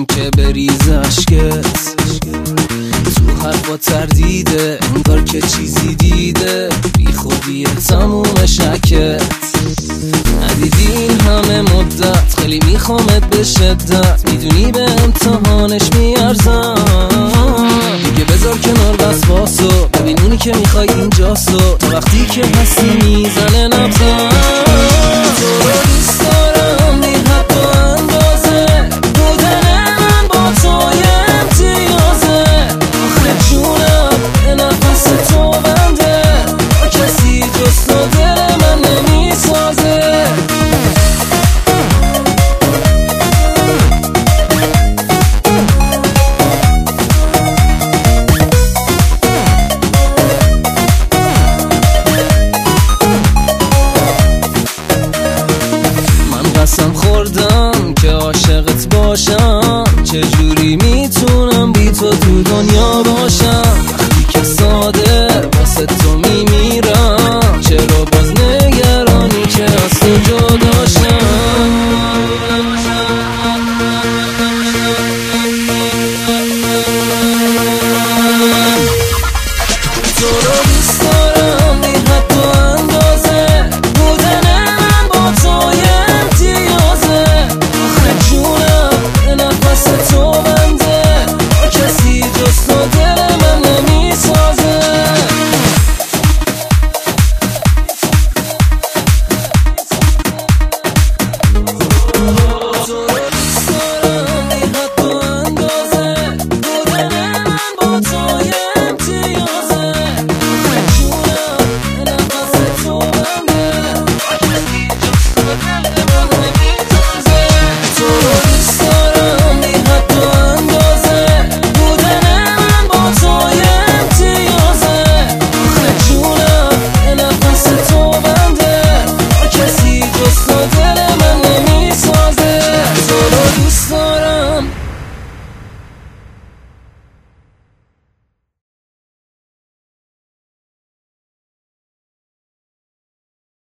خوردم که بریز عشقت تو حرفا تردیده، انگار که چیزی دیده بی خودیه تموم شکت. ندیدی این همه مدت، خیلی میخوامت به شدت، میدونی به امتحانش میارزم. دیگه بذار کنار وسواسو، ببین اونی که میخوای اینجاسو، تا وقتی که هستی میزنه نبزم. تو رو دوست دارم بی حد و اندازه، بودن من با توی امتیازه. آخه جونم به نفس تو بنده، با کسی جز تو دل من نمیسازه. قسم خوردم که عاشقت باشم، چجوری میتونم بی تو دنیا